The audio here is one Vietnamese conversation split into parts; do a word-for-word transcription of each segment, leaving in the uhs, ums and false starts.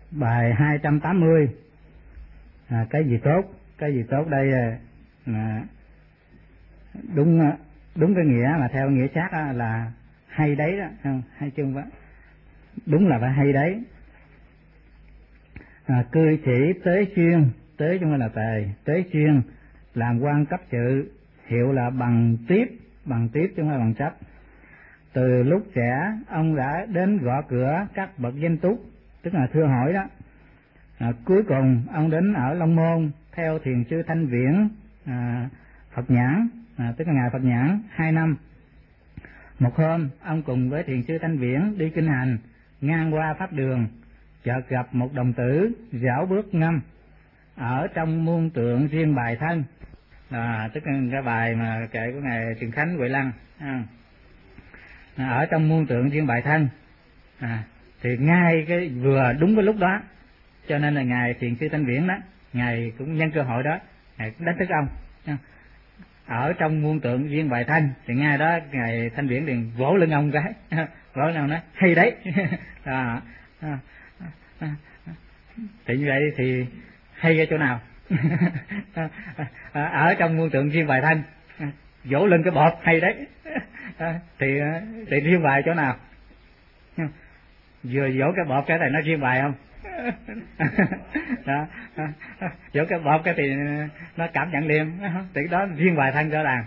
Bài hai trăm tám mươi, à, cái gì tốt? Cái gì tốt đây à, đúng đúng cái nghĩa mà theo nghĩa sát á, là hay đấy đó, không? Hay chung quá, đúng là phải hay đấy. À, cư sĩ Tế Xuyên, Tế chung là tề, Tế Xuyên làm quan cấp sự, hiệu là Bằng Tiếp, Bằng Tiếp chứ không phải Bằng Chấp. Từ lúc trẻ ông đã đến gõ cửa các bậc danh túc, tức là thưa hỏi đó. À, cuối cùng ông đến ở Long Môn theo thiền sư Thanh Viễn à, Phật Nhãn, à, tức là ngài Phật Nhãn hai năm. Một hôm ông cùng với thiền sư Thanh Viễn đi kinh hành, ngang qua pháp đường, chợt gặp một đồng tử rảo bước ngâm ở trong muôn tượng riêng bài thân, à, tức là cái bài mà kệ của ngài Trường Khánh Huệ Lăng, à, ở trong muôn tượng riêng bài thân. À, thì ngay cái vừa đúng cái lúc đó, cho nên là ngài thiền sư Thanh Viễn đó, ngài cũng nhân cơ hội đó, ngài cũng đánh thức ông. Ở trong muôn tượng riêng bài thân, thì ngay đó ngài Thanh Viễn liền vỗ lưng ông cái, vỗ lưng ông nói hay đấy. À, à, à, thì như vậy thì hay ở chỗ nào? Ở trong muôn tượng riêng bài thân, vỗ lưng cái bọt hay đấy. Thì thì riêng bài chỗ nào? Vừa vỗ cái bọt cái này nó riêng bài không? Đó, vỗ cái bọt cái thì nó cảm nhận liền, thì đó riêng bài thân rõ ràng.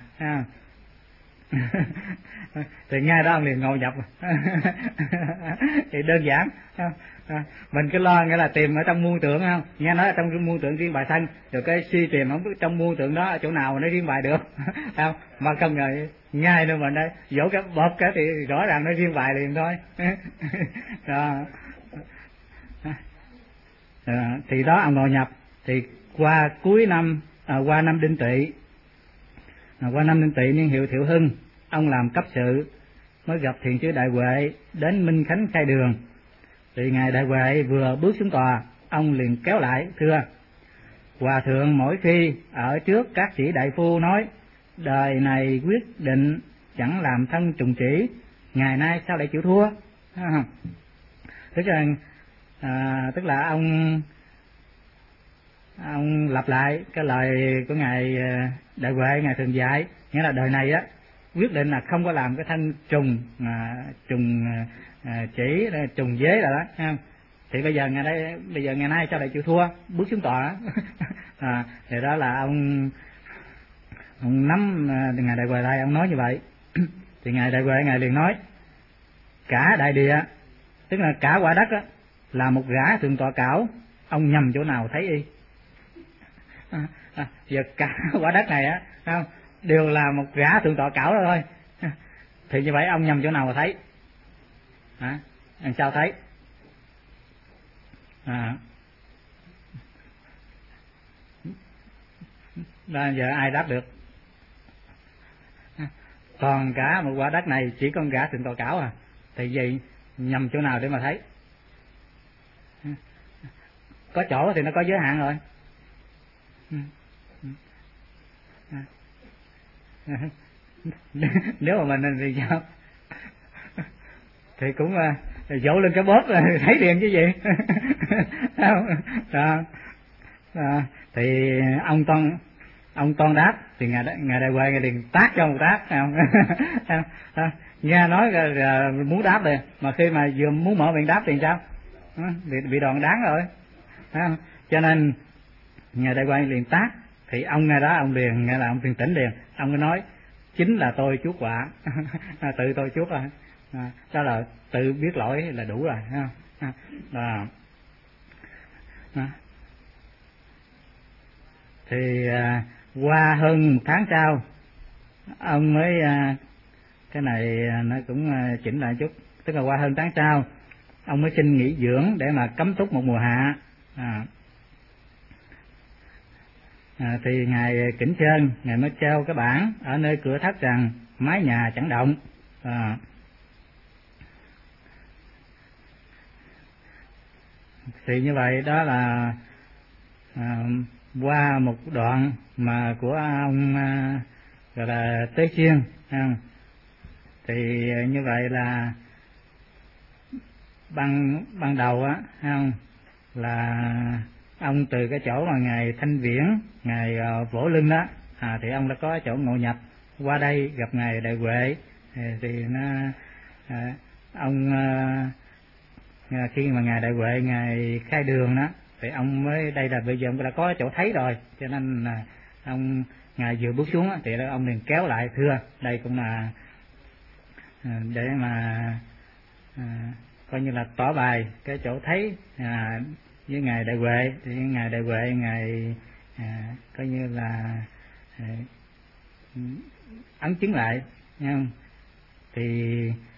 Thì ngay đó ông liền ngồi nhập. Thì đơn giản, mình cứ lo nghĩa là tìm ở trong muôn tượng, không nghe nói ở trong cái muôn tượng riêng bài thân, rồi cái suy tìm không biết trong muôn tượng đó ở chỗ nào mà nó riêng bài được. Không, mà không ngờ ngay nữa mình đây vỗ cái bọt cái thì rõ ràng nó riêng bài liền thôi. Đó. À, thì đó ông ngồi nhập. Thì qua cuối năm à, qua năm Đinh Tỵ, à, qua năm Đinh Tỵ niên hiệu Thiệu Hưng, ông làm cấp sự mới gặp thiền sư Đại Huệ đến Minh Khánh khai đường. Thì ngài Đại Huệ vừa bước xuống tòa, ông liền kéo lại thưa: Hòa thượng mỗi khi ở trước các sĩ đại phu nói đời này quyết định chẳng làm thân trùng chỉ, ngày nay sao lại chịu thua? À, tức là à, tức là ông ông lặp lại cái lời của ngài Đại Huệ ngài thường dạy, nghĩa là đời này á quyết định là không có làm cái thân trùng à, trùng à, chỉ trùng giới rồi đó, không? Thì bây giờ ngày đây bây giờ ngày nay sao lại chịu thua, bước xuống tòa. À, thì đó là ông ông nắm ngài Đại Huệ lại, ông nói như vậy. Thì ngài Đại Huệ ngài liền nói: cả đại địa, tức là cả quả đất á, là một gã thượng tọa cảo, ông nhầm chỗ nào thấy y. À, à, giờ cả quả đất này á, không đều là một gã thượng tọa cảo đó thôi. Thì như vậy ông nhầm chỗ nào mà thấy? Hả? Làm sao thấy? À, đó, giờ ai đáp được? Còn cả một quả đất này chỉ có gã thượng tọa cảo à, thì vậy nhầm chỗ nào để mà thấy? Có chỗ thì nó có giới hạn rồi. Nếu mà mình thì sao? Thì cũng dỗ lên cái bóp thấy liền chứ gì. Đó. Đó. Thì ông Toan ông Toan đáp, thì ngài ngài Đại Huệ ngài liền tát cho một tát, không? Nghe nói là muốn đáp rồi, mà khi mà vừa muốn mở miệng đáp thì sao? Bị, bị đòn đáng rồi. Không? Cho nên ngài Đại Huệ liền tát, thì ông ngay đó ông liền nghe là ông liền tỉnh liền, ông cứ nói chính là tôi chuốc quả. Tự tôi chuốc rồi. À, đó là tự biết lỗi là đủ rồi, không? À, đó. À. Thì à, qua hơn một tháng sau ông mới à, cái này nó cũng à, chỉnh lại chút, tức là qua hơn tháng sau ông mới xin nghỉ dưỡng để mà cấm túc một mùa hạ. À. À, thì ngài Kỉnh Sơn ngài mới treo cái bảng ở nơi cửa thất rằng mái nhà chẳng động. À. Thì như vậy đó là à, qua một đoạn mà của ông à, gọi là Tế Xuyên, không? Thì như vậy là ban ban đầu á, không? là ông từ cái chỗ mà ngài Thanh Viễn, ngài uh, Vỗ Lưng đó, à, thì ông đã có chỗ ngộ nhập qua đây gặp ngài Đại Huệ, thì, thì nó à, ông à, khi mà ngài Đại Huệ ngài khai đường đó thì ông mới, đây là bây giờ ông đã có chỗ thấy rồi, cho nên là ông ngài vừa bước xuống thì ông liền kéo lại thưa, đây cũng là à, để mà à, coi như là tỏ bài cái chỗ thấy à, với ngài Đại Huệ. Thì ngài Đại Huệ ngài à, coi như là à, ấn chứng lại nha. Thì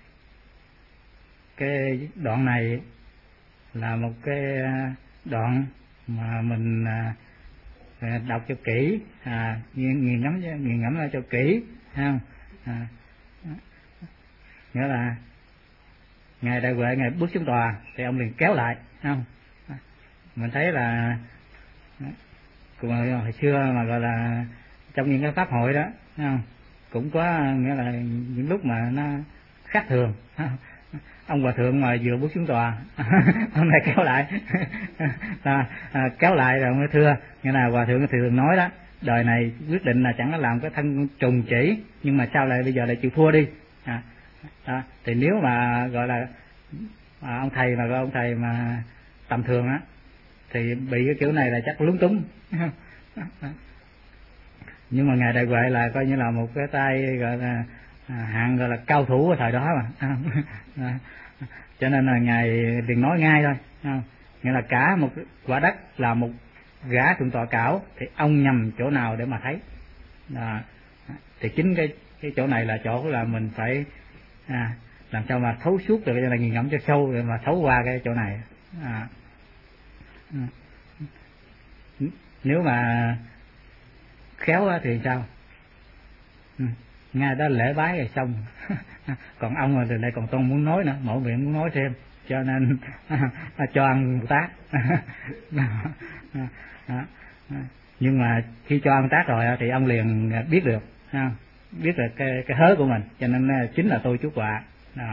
cái đoạn này là một cái đoạn mà mình à, đọc cho kỹ, à, nghiền ngẫm nghiền ngẫm cho kỹ ha. À, nghĩa là ngài Đại Huệ ngài bước xuống tòa thì ông liền kéo lại, không? Mình thấy là hồi xưa mà gọi là trong những cái pháp hội đó, không? Cũng có nghĩa là những lúc mà nó khác thường, ông hòa thượng mà vừa bước xuống tòa ông này kéo lại à, à, kéo lại rồi mới thưa, nghĩa là hòa thượng thường nói đó, đời này quyết định là chẳng có làm cái thân trùng chỉ, nhưng mà sao lại bây giờ lại chịu thua đi, à, à, thì nếu mà gọi là à, ông thầy mà gọi ông thầy mà tầm thường á thì bị cái kiểu này là chắc lúng túng. Nhưng mà ngài Đại Huệ là coi như là một cái tay gọi là à, hạng gọi là cao thủ ở thời đó mà, à, cho nên là ngài liền nói ngay thôi, à, nghĩa là cả một quả đất là một gã thượng tọa cảo, thì ông nhầm chỗ nào để mà thấy, à, thì chính cái cái chỗ này là chỗ là mình phải à, làm sao mà thấu suốt được, là nghiền ngẫm cho sâu để mà thấu qua cái chỗ này, à, à. Nếu mà khéo thì sao, ừ. Ngay đó lễ bái rồi xong. Còn ông rồi từ đây còn tôn muốn nói nữa, mở miệng muốn nói thêm, cho nên cho ăn một tát. Nhưng mà khi cho ăn tát rồi thì ông liền biết được, biết được cái, cái hớ của mình, cho nên chính là tôi chú quả.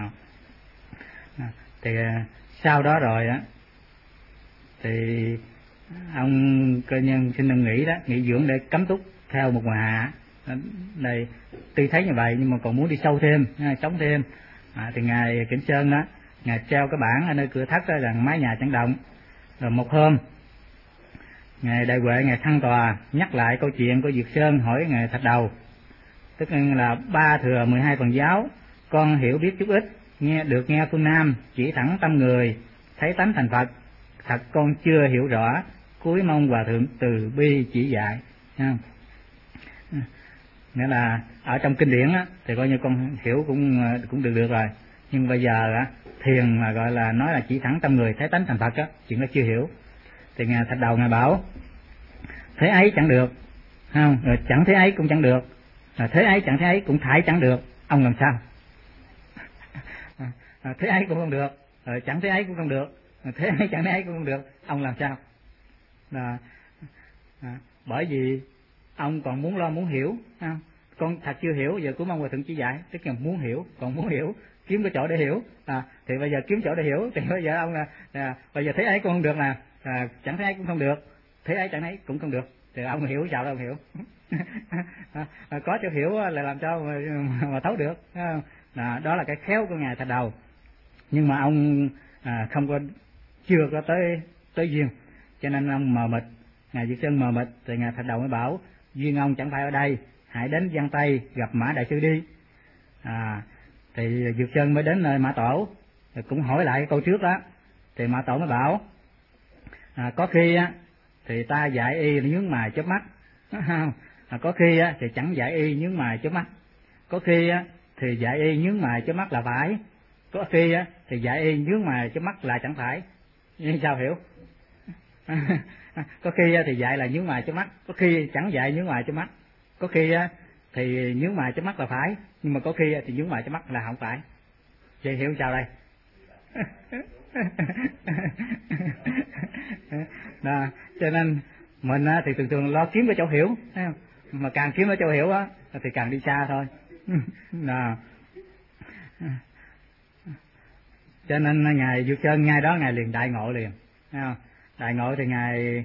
Thì sau đó rồi á thì ông cơ nhân xin đừng nghỉ đó, nghỉ dưỡng để cấm túc theo một hòa hạ. Đây tuy thấy như vậy nhưng mà còn muốn đi sâu thêm, sống thêm, à, thì ngài Kính Sơn đó, ngài treo cái bảng ở nơi cửa thất đó rằng mái nhà chẳng động. Rồi một hôm ngài Đại Huệ ngài thăng tòa nhắc lại câu chuyện của Dược Sơn, hỏi ngài Thạch Đầu, tức là ba thừa mười hai phần giáo, con hiểu biết chút ít, nghe được nghe phương Nam chỉ thẳng tâm người, thấy tánh thành Phật, thật con chưa hiểu rõ, cúi mong hòa thượng từ bi chỉ dạy. Nghĩa là ở trong kinh điển á, thì coi như con hiểu cũng cũng được được rồi, nhưng bây giờ á, thiền mà gọi là nói là chỉ thẳng tâm người thấy tánh thành Phật á, chuyện đó chưa hiểu. Thì ngài Thạch Đầu ngài bảo thế ấy chẳng được, không, rồi chẳng thế ấy cũng chẳng được, rồi thế ấy chẳng thế ấy cũng thải chẳng được, ông làm sao? À, thế ấy cũng không được, rồi chẳng thế ấy cũng không được, rồi thế ấy chẳng thế ấy cũng không được, ông làm sao? À, à, bởi vì ông còn muốn lo muốn hiểu, không? Con thật chưa hiểu, giờ cũng mong hòa thượng chỉ dạy, tức là muốn hiểu, còn muốn hiểu kiếm cái chỗ để hiểu, à, thì bây giờ kiếm chỗ để hiểu, thì bây giờ ông là à, bây giờ thế ấy cũng không được nè, à, chẳng thế ấy cũng không được, thế ấy chẳng ấy cũng không được, thì ông hiểu sao đâu ông hiểu. À, à, có chỗ hiểu là làm sao mà, mà thấu được, à, đó là cái khéo của ngài Thạch Đầu. Nhưng mà ông à, không có, chưa có tới tới duyên, cho nên ông mờ mịt. Ngài Dược Sơn mờ mịt thì ngài Thạch Đầu mới bảo duyên ông chẳng phải ở đây, hãy đến Giang Tây gặp Mã Đại Sư đi. À, thì Dược Sơn mới đến nơi Mã Tổ, thì cũng hỏi lại cái câu trước đó, thì Mã Tổ mới bảo à, có khi á thì ta dạy y nhướng mày chớp mắt, à, có khi á thì chẳng dạy y nhướng mày chớp mắt, có khi á thì dạy y nhướng mày chớp mắt là phải, có khi á thì dạy y nhướng mày chớp mắt là chẳng phải. Nhưng sao hiểu? Có khi thì dạy là nhướng mày chớp mắt, có khi chẳng dạy nhướng mày chớp mắt, có khi thì nhướng mày chớp mắt là phải, nhưng mà có khi thì nhướng mày chớp mắt là không phải. Vậy hiểu sao đây? Đó, cho nên mình thì thường thường lo kiếm cái chỗ hiểu, thấy không? Mà càng kiếm cái chỗ hiểu á thì càng đi xa thôi. Đó. Cho nên ngài Dược Sơn ngay đó ngài liền đại ngộ liền, thấy không? Đại Ngộ thì ngài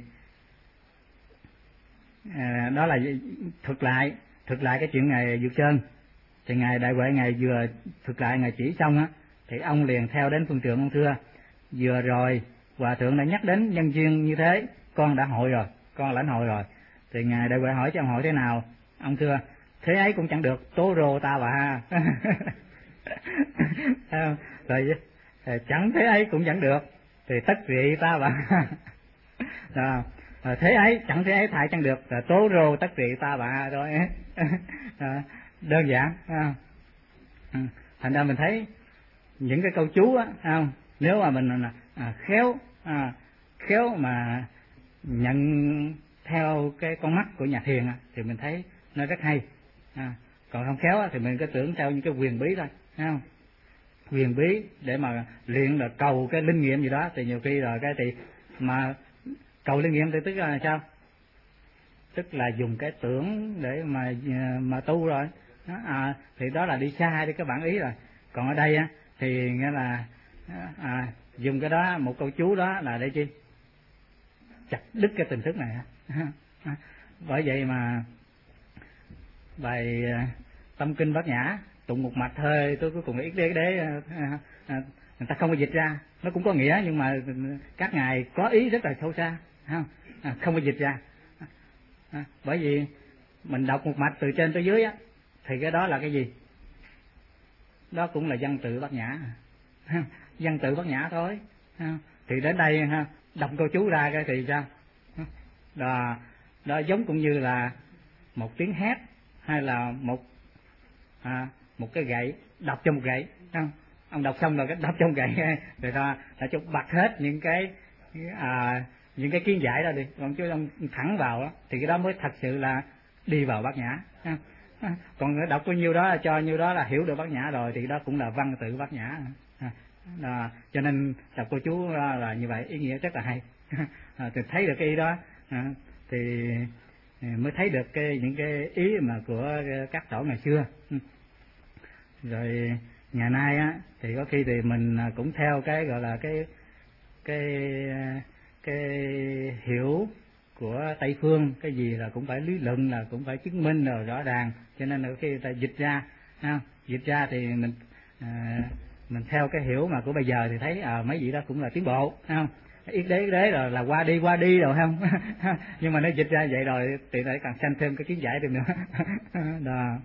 à, đó là thuật lại thuật lại cái chuyện ngài vượt sơn. Thì ngài Đại Huệ ngài vừa thuật lại ngài chỉ xong á, thì ông liền theo đến phương trượng ông thưa: vừa rồi hòa thượng đã nhắc đến nhân duyên như thế, con đã hội rồi, con lãnh hội rồi. Thì ngài Đại Huệ hỏi cho ông hội thế nào? Ông thưa: thế ấy cũng chẳng được, tố rô ta bà. Rồi chẳng thế ấy cũng chẳng được thì tất trị ta bà. Đó. Thế ấy chẳng thế ấy thải chẳng được, tố rô tất trị ta bà rồi. Đơn giản. Thành ra mình thấy những cái câu chú á, không, nếu mà mình à, khéo à, khéo mà nhận theo cái con mắt của nhà thiền á, thì mình thấy nó rất hay. À, còn không khéo á, thì mình cứ tưởng theo những cái quyền bí thôi, thấy không? Quyền bí để mà luyện là cầu cái linh nghiệm gì đó, thì nhiều khi rồi cái thì mà cầu linh nghiệm thì tức là sao? Tức là dùng cái tưởng để mà mà tu rồi. Đó, à, thì đó là đi xa đi cái bản ý rồi. Còn ở đây á, thì nghĩa là à, dùng cái đó, một câu chú đó là để chi? Chặt đứt cái tình thức này. Bởi vậy mà bài Tâm Kinh Bát Nhã tụng một mạch thôi, tôi cuối cùng ít đế đế à, à, người ta không có dịch ra, nó cũng có nghĩa nhưng mà các ngài có ý rất là sâu xa, không à, không có dịch ra. À, bởi vì mình đọc một mạch từ trên tới dưới á, thì cái đó là cái gì? Đó cũng là văn tự Bát Nhã, văn tự Bát Nhã thôi. Thì đến đây ha, đọc câu chú ra cái thì sao? Đó, đó giống cũng như là một tiếng hét hay là một à, một cái gậy đập cho một gậy, không? Ông đọc xong rồi cái đập cho một gậy, rồi ra là cho bật hết những cái à, những cái kiến giải ra đi, còn chứ ông thẳng vào đó, thì cái đó mới thật sự là đi vào Bát Nhã. Còn đọc bao nhiêu đó là cho nhiêu đó là hiểu được Bát Nhã rồi, thì đó cũng là văn tự Bát Nhã. À, cho nên đọc cô chú là như vậy, ý nghĩa rất là hay. À, thì thấy được cái ý đó à, thì mới thấy được cái những cái ý mà của các tổ ngày xưa. Rồi ngày nay á thì có khi thì mình cũng theo cái gọi là cái cái cái hiểu của Tây phương, cái gì là cũng phải lý luận, là cũng phải chứng minh rồi rõ ràng, cho nên là khi người ta dịch ra ha, dịch ra thì mình à, mình theo cái hiểu mà của bây giờ thì thấy à, mấy vị đó cũng là tiến bộ, không? Yết đế yết đế rồi là qua đi qua đi rồi không? Nhưng mà nó dịch ra vậy rồi thì lại càng sanh thêm cái kiến giải thêm nữa. Đó.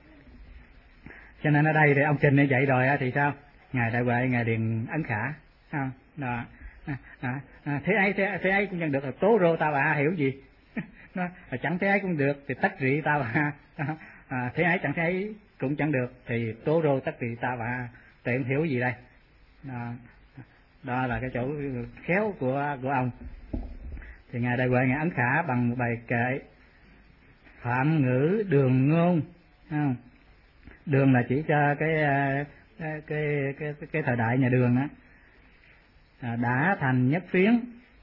Cho nên ở đây thì ông Trình như vậy rồi thì sao? Ngài Đại Huệ, ngài Điền Ấn Khả, không? Đó. À, à, à, thế ấy thế, thế ấy cũng nhận được là tố rô ta bà, hiểu gì? Nó chẳng thế ấy cũng được thì tất trị ta bà. À, thế ấy chẳng thế ấy cũng chẳng được thì tố rô tất trị ta bà, thì ông hiểu gì đây? Đó. Đó là cái chỗ khéo của của ông. Thì ngài Đại Huệ, ngài Ấn Khả bằng một bài kệ Phạm Ngữ Đường Ngôn, không? Đường là chỉ cho cái cái cái cái, cái thời đại nhà Đường á, à, đã thành nhất phiến.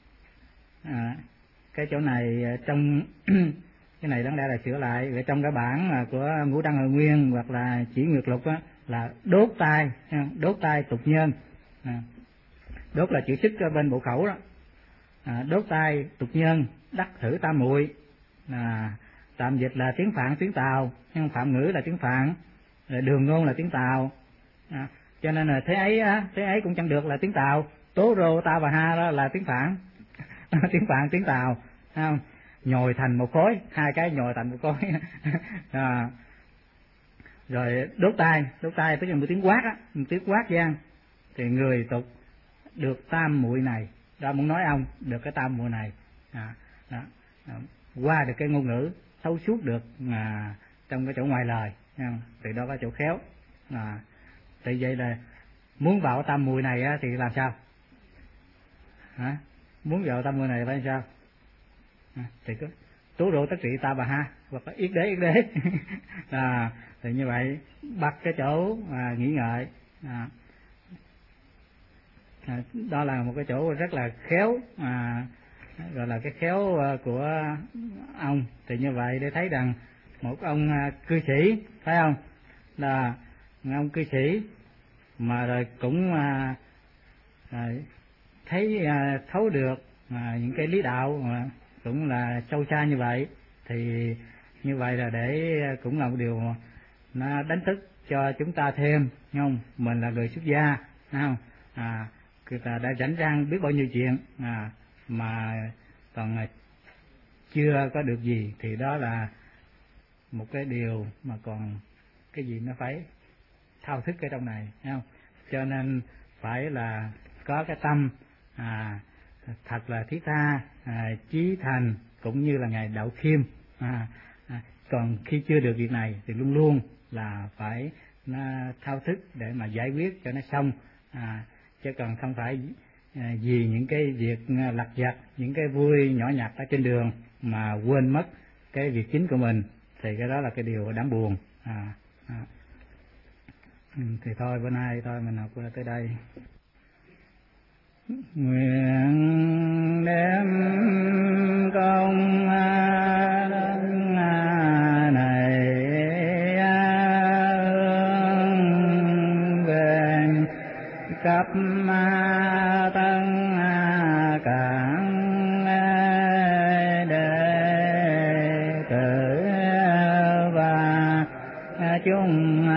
À, cái chỗ này trong cái này đáng lẽ là sửa lại, ở trong cái bản của Ngũ Đăng Hội Nguyên hoặc là Chỉ Nguyệt Lục á, là đốt tai, đốt tai tục nhân. À, đốt là chữ sức ở bên bộ khẩu đó. À, đốt tai tục nhân đắc thử tam muội, à, tạm dịch là tiếng Phạn tiếng Tàu, nhưng Phạm Ngữ là tiếng Phạn, Đường Ngôn là tiếng Tàu. À, cho nên là thế ấy á, thế ấy cũng chẳng được là tiếng Tàu, tố rô ta và ha đó là tiếng Phạn. Tiếng Phạn tiếng Tàu, không? Nhồi thành một khối, hai cái nhồi thành một khối. À, rồi đốt tai, đốt tai tức là một tiếng quát á, một tiếng quát gian, thì người tục được tam muội này, đó muốn nói ông được cái tam muội này. À, đó, đó, qua được cái ngôn ngữ thấu suốt được à, trong cái chỗ ngoài lời, từ đó có chỗ khéo. À, thì vậy là muốn vào tam muội này á, thì làm sao? Hả? Muốn vào tam muội này phải làm sao? À, thì có tố độ tất trị ta bà ha, hoặc là yết đế yết đế. À, thì như vậy bắt cái chỗ à, nghĩ ngợi. À, à, đó là một cái chỗ rất là khéo, à, gọi là cái khéo của ông. Thì như vậy để thấy rằng một ông cư sĩ, phải không, là ông cư sĩ mà rồi cũng à, à, thấy à, thấu được mà những cái lý đạo mà cũng là sâu xa như vậy, thì như vậy là để cũng là một điều nó đánh thức cho chúng ta thêm, không? Mình là người xuất gia, không? À, người ta đã rảnh rang biết bao nhiêu chuyện à, mà còn chưa có được gì, thì đó là một cái điều mà còn cái gì nó phải thao thức ở trong này, không? Cho nên phải là có cái tâm à, thật là thiết tha, à, chí thành, cũng như là ngài Đạo Khiêm. À, à, còn khi chưa được việc này thì luôn luôn là phải nó thao thức để mà giải quyết cho nó xong, à, chứ còn không phải à, vì những cái việc lặt vặt, những cái vui nhỏ nhặt ở trên đường mà quên mất cái việc chính của mình, thì cái đó là cái điều đáng buồn. À, à. Ừ, thì thôi bữa nay thôi mình học tới đây. Nguyện đem công này hướng về cấp tân cảng đệ tử và chúng